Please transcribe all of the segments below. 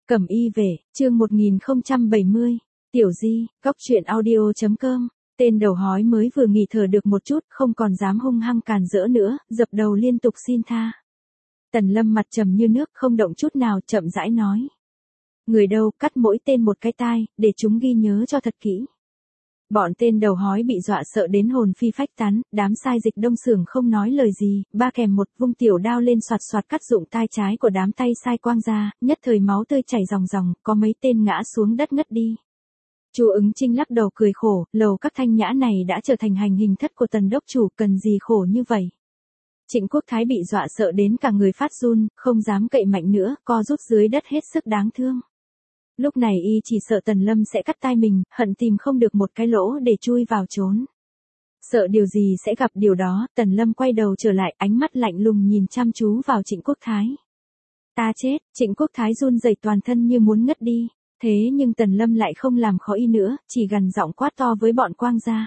Cẩm y về, chương 1070, Tiểu Di, góc truyện audio.com, tên đầu hói mới vừa nghỉ thở được một chút, không còn dám hung hăng càn rỡ nữa, dập đầu liên tục xin tha. Tần Lâm mặt trầm như nước, không động chút nào, chậm rãi nói. Người đâu, cắt mỗi tên một cái tai, để chúng ghi nhớ cho thật kỹ. Bọn tên đầu hói bị dọa sợ đến hồn phi phách tán, đám sai dịch đông xưởng không nói lời gì, ba kèm một vung tiểu đao lên soạt soạt cắt dụng tai trái của đám tay sai quang ra, nhất thời máu tươi chảy ròng ròng, có mấy tên ngã xuống đất ngất đi. Chu Ứng Trinh lắc đầu cười khổ, lầu các thanh nhã này đã trở thành hành hình thất của Tần đốc chủ, cần gì khổ như vậy. Trịnh Quốc Thái bị dọa sợ đến cả người phát run, không dám cậy mạnh nữa, co rút dưới đất hết sức đáng thương. Lúc này y chỉ sợ Tần Lâm sẽ cắt tai mình, hận tìm không được một cái lỗ để chui vào trốn. Sợ điều gì sẽ gặp điều đó, Tần Lâm quay đầu trở lại, ánh mắt lạnh lùng nhìn chăm chú vào Trịnh Quốc Thái. Ta chết, Trịnh Quốc Thái run rẩy toàn thân như muốn ngất đi, thế nhưng Tần Lâm lại không làm khó y nữa, chỉ gằn giọng quát to với bọn quang gia.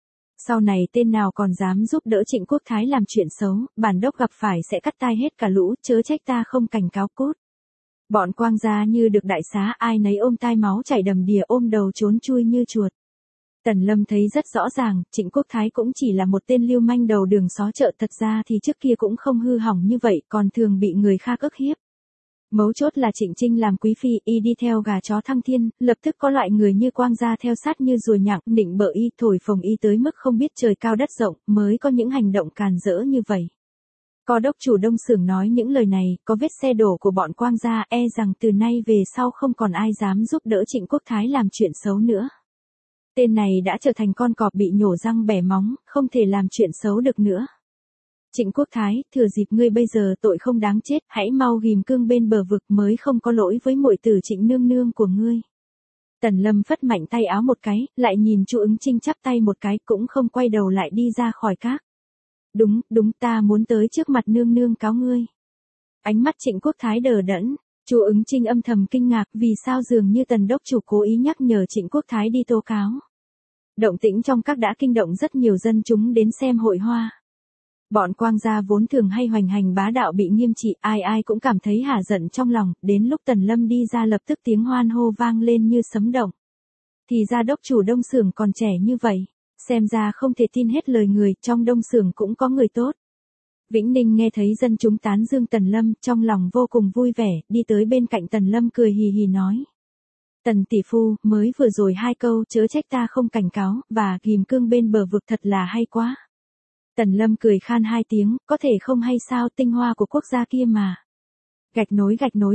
Sau này tên nào còn dám giúp đỡ Trịnh Quốc Thái làm chuyện xấu, bản đốc gặp phải sẽ cắt tai hết cả lũ, chớ trách ta không cảnh cáo cút. Bọn quang gia như được đại xá, ai nấy ôm tai máu chảy đầm đìa, ôm đầu trốn chui như chuột. Tần Lâm thấy rất rõ ràng, Trịnh Quốc Thái cũng chỉ là một tên lưu manh đầu đường xó chợ, thật ra thì trước kia cũng không hư hỏng như vậy, còn thường bị người khác ức hiếp. Mấu chốt là Trịnh Trinh làm quý phi, y đi theo gà chó thăng thiên, lập tức có loại người như quang gia theo sát như ruồi nhặng, nịnh bợ y, thổi phồng y tới mức không biết trời cao đất rộng, mới có những hành động càn rỡ như vậy. Có đốc chủ đông xưởng nói những lời này, có vết xe đổ của bọn quang gia, e rằng từ nay về sau không còn ai dám giúp đỡ Trịnh Quốc Thái làm chuyện xấu nữa. Tên này đã trở thành con cọp bị nhổ răng bẻ móng, không thể làm chuyện xấu được nữa. Trịnh Quốc Thái, thừa dịp ngươi bây giờ tội không đáng chết, hãy mau ghim cương bên bờ vực, mới không có lỗi với muội tử Trịnh nương nương của ngươi. Tần Lâm phất mạnh tay áo một cái, lại nhìn Chu Ứng Trinh chắp tay một cái, cũng không quay đầu lại đi ra khỏi các. Đúng, ta muốn tới trước mặt nương nương cáo ngươi. Ánh mắt Trịnh Quốc Thái đờ đẫn, Chu Ứng Trinh âm thầm kinh ngạc, vì sao dường như Tần đốc chủ cố ý nhắc nhở Trịnh Quốc Thái đi tố cáo. Động tĩnh trong các đã kinh động rất nhiều dân chúng đến xem hội hoa. Bọn quang gia vốn thường hay hoành hành bá đạo bị nghiêm trị, ai ai cũng cảm thấy hả giận trong lòng, đến lúc Tần Lâm đi ra lập tức tiếng hoan hô vang lên như sấm động. Thì ra đốc chủ đông xưởng còn trẻ như vậy, xem ra không thể tin hết lời người, trong đông xưởng cũng có người tốt. Vĩnh Ninh nghe thấy dân chúng tán dương Tần Lâm, trong lòng vô cùng vui vẻ, đi tới bên cạnh Tần Lâm cười hì hì nói. Tần tỷ phu, mới vừa rồi hai câu, chớ trách ta không cảnh cáo, và ghim cương bên bờ vực thật là hay quá. Tần Lâm cười khan hai tiếng, có thể không hay sao, tinh hoa của quốc gia kia mà. Gạch nối.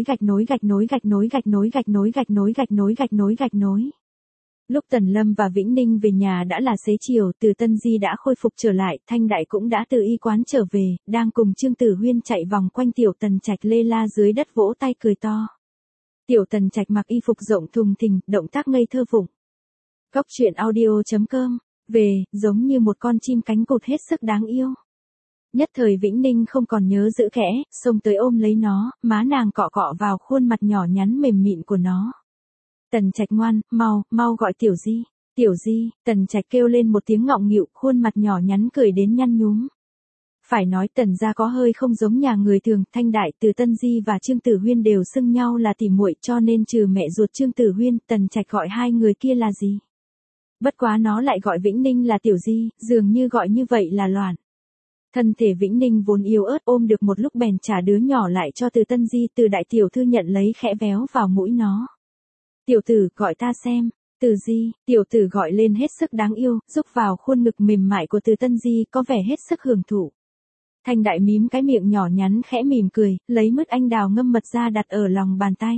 Lúc Tần Lâm và Vĩnh Ninh về nhà đã là xế chiều, Từ Tân Di đã khôi phục trở lại, Thanh Đại cũng đã từ y quán trở về, đang cùng Trương Tử Huyên chạy vòng quanh Tiểu Tần Trạch lê la dưới đất vỗ tay cười to. Tiểu Tần Trạch mặc y phục rộng thùng thình, động tác ngây thơ vụng. Góc truyện audio.com, về, giống như một con chim cánh cụt hết sức đáng yêu. Nhất thời Vĩnh Ninh không còn nhớ giữ kẽ, xông tới ôm lấy nó, má nàng cọ cọ vào khuôn mặt nhỏ nhắn mềm mịn của nó. Tần Trạch ngoan, mau gọi Tiểu Di, Tần Trạch kêu lên một tiếng ngọng nghịu, khuôn mặt nhỏ nhắn cười đến nhăn nhúm. Phải nói Tần gia có hơi không giống nhà người thường, Thanh Đại, Từ Tân Di và Trương Tử Huyên đều xưng nhau là tỉ muội, cho nên trừ mẹ ruột Trương Tử Huyên, Tần Trạch gọi hai người kia là gì? Bất quá nó lại gọi Vĩnh Ninh là Tiểu Di, dường như gọi như vậy là loạn. Thân thể Vĩnh Ninh vốn yếu ớt, ôm được một lúc bèn trả đứa nhỏ lại cho Từ Tân Di, Từ đại tiểu thư nhận lấy khẽ véo vào mũi nó. Tiểu tử, gọi ta xem. Từ Di, tiểu tử gọi lên hết sức đáng yêu, rúc vào khuôn ngực mềm mại của Từ Tân Di, có vẻ hết sức hưởng thụ. Thanh Đại mím cái miệng nhỏ nhắn khẽ mỉm cười, lấy mứt anh đào ngâm mật ra đặt ở lòng bàn tay.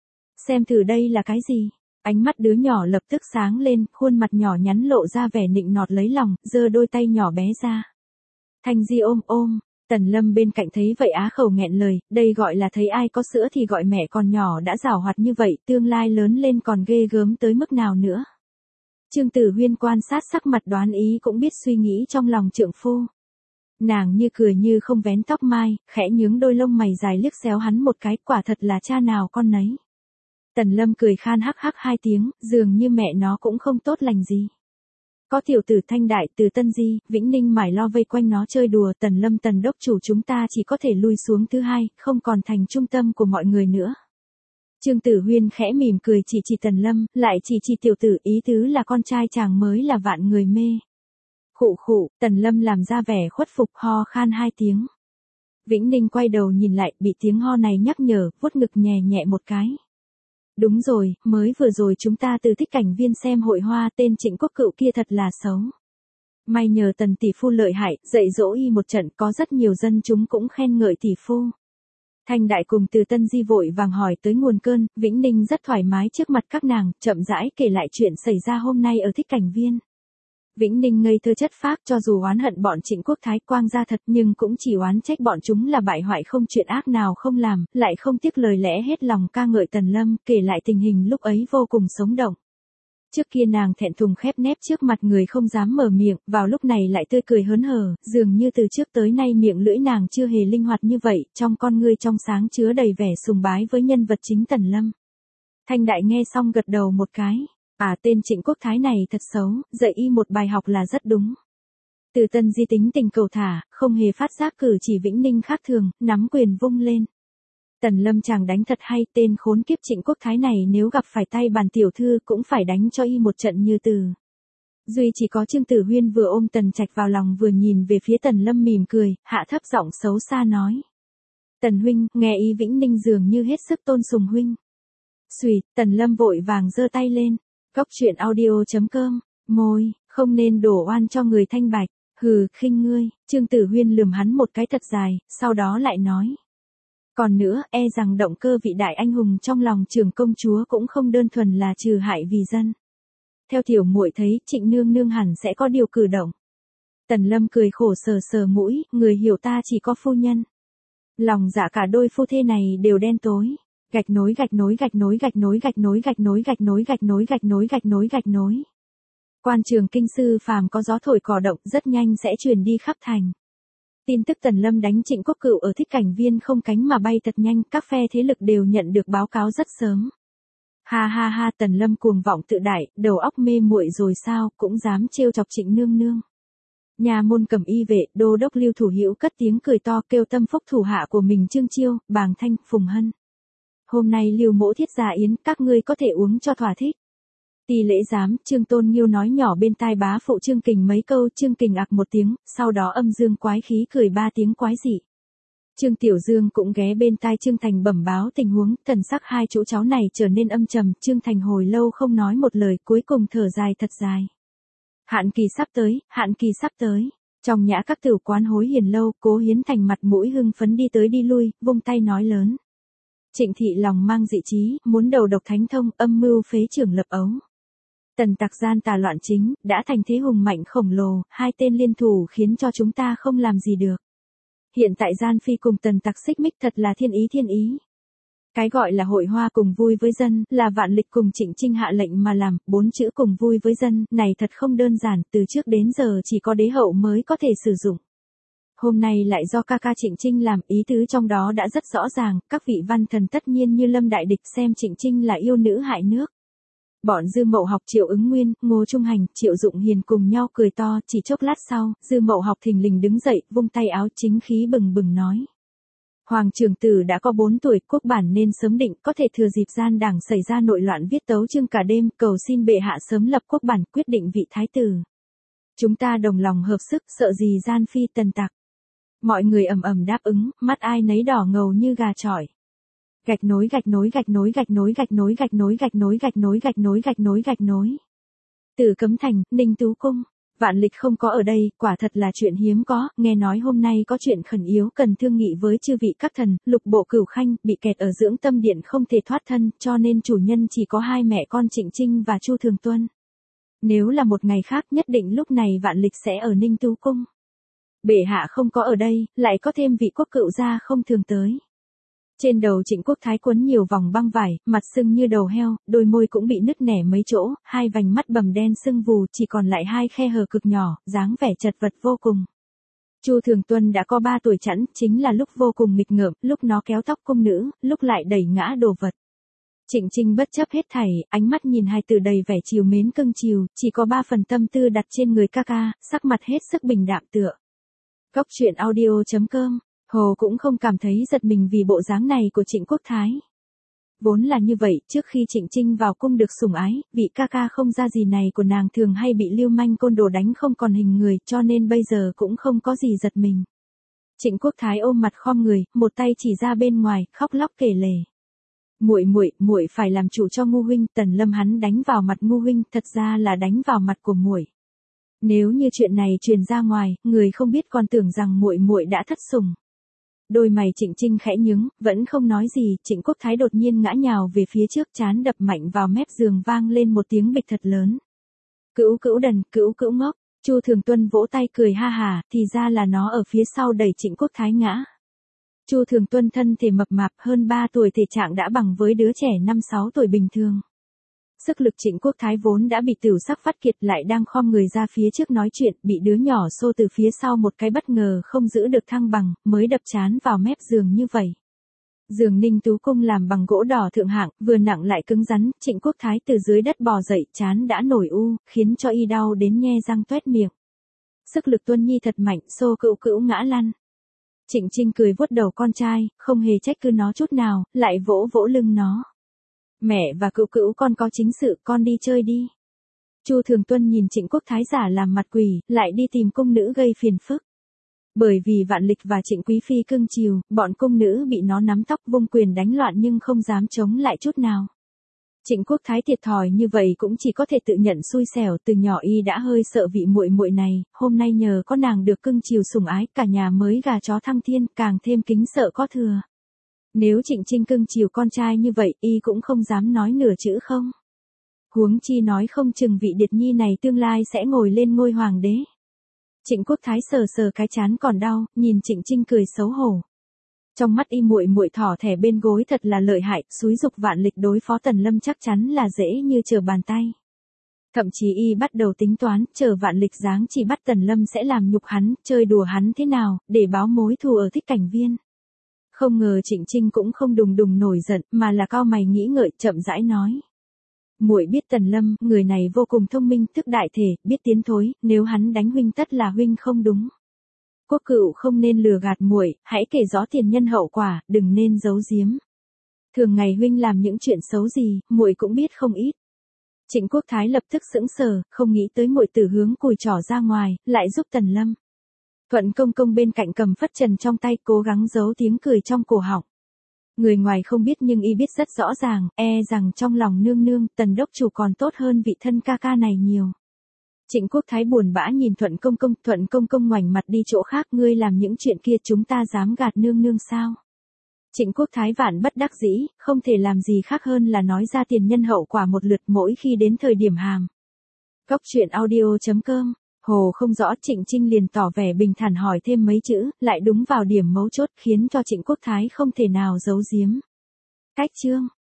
Xem thử đây là cái gì? Ánh mắt đứa nhỏ lập tức sáng lên, khuôn mặt nhỏ nhắn lộ ra vẻ nịnh nọt lấy lòng, giơ đôi tay nhỏ bé ra. Thanh Di ôm. Tần Lâm bên cạnh thấy vậy á khẩu nghẹn lời, đây gọi là thấy ai có sữa thì gọi, mẹ còn nhỏ đã giảo hoạt như vậy, tương lai lớn lên còn ghê gớm tới mức nào nữa. Trương Tử Huyên quan sát sắc mặt đoán ý cũng biết suy nghĩ trong lòng trượng phu. Nàng như cười như không vén tóc mai, khẽ nhướng đôi lông mày dài liếc xéo hắn một cái, quả thật là cha nào con nấy. Tần Lâm cười khan hắc hắc hai tiếng, dường như mẹ nó cũng không tốt lành gì. Có tiểu tử Thanh Đại, Từ Tân Di, Vĩnh Ninh mải lo vây quanh nó chơi đùa, Tần Lâm Tần đốc chủ chúng ta chỉ có thể lui xuống thứ hai, không còn thành trung tâm của mọi người nữa. Trương Tử Huyên khẽ mỉm cười chỉ chỉ Tần Lâm, lại chỉ chỉ tiểu tử, ý tứ là con trai chàng mới là vạn người mê. Khụ khụ, Tần Lâm làm ra vẻ khuất phục, ho khan 2 tiếng. Vĩnh Ninh quay đầu nhìn lại, bị tiếng ho này nhắc nhở, vuốt ngực nhẹ nhẹ một cái. Đúng rồi, mới vừa rồi chúng ta từ Thích Cảnh Viên xem hội hoa, tên Trịnh Quốc Cựu kia thật là xấu. May nhờ Tần tỷ phu lợi hại, dạy dỗ y một trận, có rất nhiều dân chúng cũng khen ngợi tỷ phu. Thanh Đại cùng Từ Tân Di vội vàng hỏi tới nguồn cơn, Vĩnh Ninh rất thoải mái trước mặt các nàng, chậm rãi kể lại chuyện xảy ra hôm nay ở Thích Cảnh Viên. Vĩnh Ninh ngây thơ chất phác, cho dù oán hận bọn Trịnh Quốc Thái Quang gia thật nhưng cũng chỉ oán trách bọn chúng là bại hoại không chuyện ác nào không làm, lại không tiếc lời lẽ hết lòng ca ngợi Tần Lâm, kể lại tình hình lúc ấy vô cùng sống động. Trước kia nàng thẹn thùng khép nép trước mặt người không dám mở miệng, vào lúc này lại tươi cười hớn hở, dường như từ trước tới nay miệng lưỡi nàng chưa hề linh hoạt như vậy, trong con ngươi trong sáng chứa đầy vẻ sùng bái với nhân vật chính Tần Lâm. Thanh Đại nghe xong gật đầu một cái. Tên Trịnh Quốc Thái này thật xấu, dạy y một bài học là rất đúng. Từ Tân Di tính tình cầu thả, không hề phát giác cử chỉ Vĩnh Ninh khác thường, nắm quyền vung lên. Tần Lâm chàng đánh thật hay, tên khốn kiếp Trịnh Quốc Thái này nếu gặp phải tay bàn tiểu thư cũng phải đánh cho y một trận như từ. Duy chỉ có Trương Tử Huyên vừa ôm Tần Trạch vào lòng vừa nhìn về phía Tần Lâm mỉm cười, hạ thấp giọng xấu xa nói. Tần huynh, nghe y Vĩnh Ninh dường như hết sức tôn sùng huynh. Xùy, Tần Lâm vội vàng giơ tay lên. Cóc truyện audio.com, môi, không nên đổ oan cho người thanh bạch, hừ, khinh ngươi, Trương Tử Huyên lườm hắn một cái thật dài, sau đó lại nói. Còn nữa, e rằng động cơ vị đại anh hùng trong lòng trưởng công chúa cũng không đơn thuần là trừ hại vì dân. Theo tiểu muội thấy, Trịnh nương nương hẳn sẽ có điều cử động. Tần Lâm cười khổ sờ sờ mũi, người hiểu ta chỉ có phu nhân. Lòng dạ cả đôi phu thê này đều đen tối. Gạch nối gạch nối gạch nối gạch nối gạch nối gạch nối gạch nối gạch nối gạch nối gạch nối gạch nối. Quan trường kinh sư phàm có gió thổi cỏ động rất nhanh sẽ truyền đi khắp thành. Tin tức Tần Lâm đánh Trịnh Quốc Cựu ở Thích Cảnh Viên không cánh mà bay thật nhanh, các phe thế lực đều nhận được báo cáo rất sớm. Ha ha ha, Tần Lâm cuồng vọng tự đại, đầu óc mê muội rồi sao, cũng dám trêu chọc Trịnh nương nương. Nhà môn Cẩm Y vệ, đô đốc Lưu Thủ Hữu cất tiếng cười to kêu tâm phúc thủ hạ của mình Trương Chiêu, Bàng Thanh, Phùng Hân. Hôm nay Lưu mỗ thiết gia yến, các ngươi có thể uống cho thỏa thích. Tỳ lễ giám, Trương Tôn Nghiêu nói nhỏ bên tai bá phụ Trương Kình mấy câu, Trương Kình ặc một tiếng, sau đó âm dương quái khí cười 3 tiếng quái dị. Trương Tiểu Dương cũng ghé bên tai Trương Thành bẩm báo tình huống, thần sắc hai chú cháu này trở nên âm trầm, Trương Thành hồi lâu không nói một lời, cuối cùng thở dài thật dài. Hạn kỳ sắp tới, hạn kỳ sắp tới. Trong nhã các tử quán hối hiền lâu, Cố Hiến Thành mặt mũi hưng phấn đi tới đi lui, vung tay nói lớn. Trịnh thị lòng mang dị chí, muốn đầu độc thánh thông, âm mưu phế trưởng lập ấu. Tần tặc gian tà loạn chính, đã thành thế hùng mạnh khổng lồ, hai tên liên thủ khiến cho chúng ta không làm gì được. Hiện tại gian phi cùng tần tặc xích mích thật là thiên ý thiên ý. Cái gọi là hội hoa cùng vui với dân, là Vạn Lịch cùng Trịnh Trinh hạ lệnh mà làm, 4 chữ cùng vui với dân, này thật không đơn giản, từ trước đến giờ chỉ có đế hậu mới có thể sử dụng. Hôm nay lại do ca ca Trịnh Trinh làm, ý tứ trong đó đã rất rõ ràng, các vị văn thần tất nhiên như lâm đại địch xem Trịnh Trinh là yêu nữ hại nước. Bọn Dư Mậu Học Triệu Ứng Nguyên, Ngô Trung Hành, Triệu Dụng Hiền cùng nhau cười to, chỉ chốc lát sau, Dư Mậu Học thình lình đứng dậy, vung tay áo chính khí bừng bừng nói. Hoàng trưởng tử đã có 4 tuổi, quốc bản nên sớm định, có thể thừa dịp gian đảng xảy ra nội loạn viết tấu chương cả đêm, cầu xin bệ hạ sớm lập quốc bản, quyết định vị thái tử. Chúng ta đồng lòng hợp sức, sợ gì gian phi tần tặc. Mọi người ầm ầm đáp ứng, mắt ai nấy đỏ ngầu như gà chọi. Gạch nối gạch nối gạch nối gạch nối gạch nối gạch nối gạch nối gạch nối gạch nối gạch nối gạch nối. Từ Cấm Thành, Ninh Tú Cung. Vạn Lịch không có ở đây, quả thật là chuyện hiếm có, nghe nói hôm nay có chuyện khẩn yếu cần thương nghị với chư vị các thần, Lục Bộ Cửu Khanh bị kẹt ở dưỡng tâm điện không thể thoát thân, cho nên chủ nhân chỉ có 2 mẹ con Trịnh Trinh và Chu Thường Tuân. Nếu là một ngày khác nhất định lúc này Vạn Lịch sẽ ở Ninh Tú Cung. Bệ hạ không có ở đây, lại có thêm vị quốc cựu gia không thường tới. Trên đầu Trịnh Quốc Thái quấn nhiều vòng băng vải, mặt sưng như đầu heo, đôi môi cũng bị nứt nẻ mấy chỗ, 2 vành mắt bầm đen sưng vù, chỉ còn lại 2 khe hở cực nhỏ, dáng vẻ chật vật vô cùng. Chu Thường Tuân đã có 3 tuổi chẵn, chính là lúc vô cùng nghịch ngợm, lúc nó kéo tóc cung nữ, lúc lại đẩy ngã đồ vật. Trịnh Trinh bất chấp hết thảy, ánh mắt nhìn hai từ đầy vẻ chiều mến cưng chiều, chỉ có 3 phần tâm tư đặt trên người ca ca, sắc mặt hết sức bình đạm tựa. Cóc truyện audio.com, Hồ cũng không cảm thấy giật mình vì bộ dáng này của Trịnh Quốc Thái. Vốn là như vậy, trước khi Trịnh Trinh vào cung được sủng ái, vị ca ca không ra gì này của nàng thường hay bị lưu manh côn đồ đánh không còn hình người, cho nên bây giờ cũng không có gì giật mình. Trịnh Quốc Thái ôm mặt khom người, một tay chỉ ra bên ngoài, khóc lóc kể lể. Muội phải làm chủ cho Ngô huynh, Tần Lâm hắn đánh vào mặt Ngô huynh, thật ra là đánh vào mặt của muội. Nếu như chuyện này truyền ra ngoài, người không biết còn tưởng rằng muội đã thất sủng. Đôi mày Trịnh Trinh khẽ nhướng, vẫn không nói gì, Trịnh Quốc Thái đột nhiên ngã nhào về phía trước, trán đập mạnh vào mép giường, vang lên một tiếng bịch thật lớn. Cữu đần, cữu ngốc. Chu Thường Tuân vỗ tay cười ha hà, thì ra là nó ở phía sau đẩy Trịnh Quốc Thái ngã. Chu Thường Tuân thân thể mập mạp, hơn 3 tuổi, thể trạng đã bằng với đứa trẻ 5-6 tuổi bình thường. Sức lực Trịnh Quốc Thái vốn đã bị tửu sắc phát kiệt, lại đang khom người ra phía trước nói chuyện, bị đứa nhỏ xô từ phía sau một cái bất ngờ không giữ được thăng bằng, mới đập trán vào mép giường như vậy. Giường Ninh Tú Cung làm bằng gỗ đỏ thượng hạng, vừa nặng lại cứng rắn, Trịnh Quốc Thái từ dưới đất bò dậy, trán đã nổi u, khiến cho y đau đến nhe răng toét miệng. Sức lực Tuân Nhi thật mạnh, xô cữu ngã lăn. Trịnh Trinh cười vuốt đầu con trai, không hề trách cứ nó chút nào, lại vỗ lưng nó. Mẹ và cữu con có chính sự, con đi chơi đi. Chu Thường Tuân nhìn Trịnh Quốc Thái giả làm mặt quỷ, lại đi tìm cung nữ gây phiền phức. Bởi vì Vạn Lịch và Trịnh Quý Phi cưng chiều, bọn cung nữ bị nó nắm tóc vung quyền đánh loạn nhưng không dám chống lại chút nào. Trịnh Quốc Thái thiệt thòi như vậy cũng chỉ có thể tự nhận xui xẻo, từ nhỏ y đã hơi sợ vị muội này, hôm nay nhờ có nàng được cưng chiều sủng ái, cả nhà mới gà chó thăng thiên, càng thêm kính sợ có thừa. Nếu Trịnh Trinh cưng chiều con trai như vậy, y cũng không dám nói nửa chữ không. Huống chi nói không chừng vị Điệt Nhi này tương lai sẽ ngồi lên ngôi hoàng đế. Trịnh Quốc Thái sờ cái trán còn đau, nhìn Trịnh Trinh cười xấu hổ. Trong mắt y muội thỏ thẻ bên gối thật là lợi hại, xúi giục Vạn Lịch đối phó Tần Lâm chắc chắn là dễ như trở bàn tay. Thậm chí y bắt đầu tính toán, chờ Vạn Lịch giáng chỉ bắt Tần Lâm sẽ làm nhục hắn, chơi đùa hắn thế nào, để báo mối thù ở Thích Cảnh Viên. Không ngờ Trịnh Trinh cũng không đùng nổi giận, mà là cau mày nghĩ ngợi, chậm rãi nói. Muội biết Tần Lâm, người này vô cùng thông minh, thức đại thể, biết tiến thối, nếu hắn đánh huynh tất là huynh không đúng. Quốc cựu không nên lừa gạt muội, hãy kể rõ tiền nhân hậu quả, đừng nên giấu giếm. Thường ngày huynh làm những chuyện xấu gì, muội cũng biết không ít. Trịnh Quốc Thái lập tức sững sờ, không nghĩ tới muội tử hướng cùi trỏ ra ngoài, lại giúp Tần Lâm. Thuận công bên cạnh cầm phất trần trong tay, cố gắng giấu tiếng cười trong cổ họng. Người ngoài không biết nhưng y biết rất rõ ràng, rằng trong lòng nương, Tần đốc chủ còn tốt hơn vị thân ca ca này nhiều. Trịnh Quốc Thái buồn bã nhìn Thuận công ngoảnh mặt đi chỗ khác, ngươi làm những chuyện kia chúng ta dám gạt nương sao? Trịnh Quốc Thái vạn bất đắc dĩ, không thể làm gì khác hơn là nói ra tiền nhân hậu quả một lượt mỗi khi đến thời điểm hàm. Góc truyện audio.com. Hồ không rõ, Trịnh Trinh liền tỏ vẻ bình thản hỏi thêm mấy chữ, lại đúng vào điểm mấu chốt khiến cho Trịnh Quốc Thái không thể nào giấu giếm. Cách chương.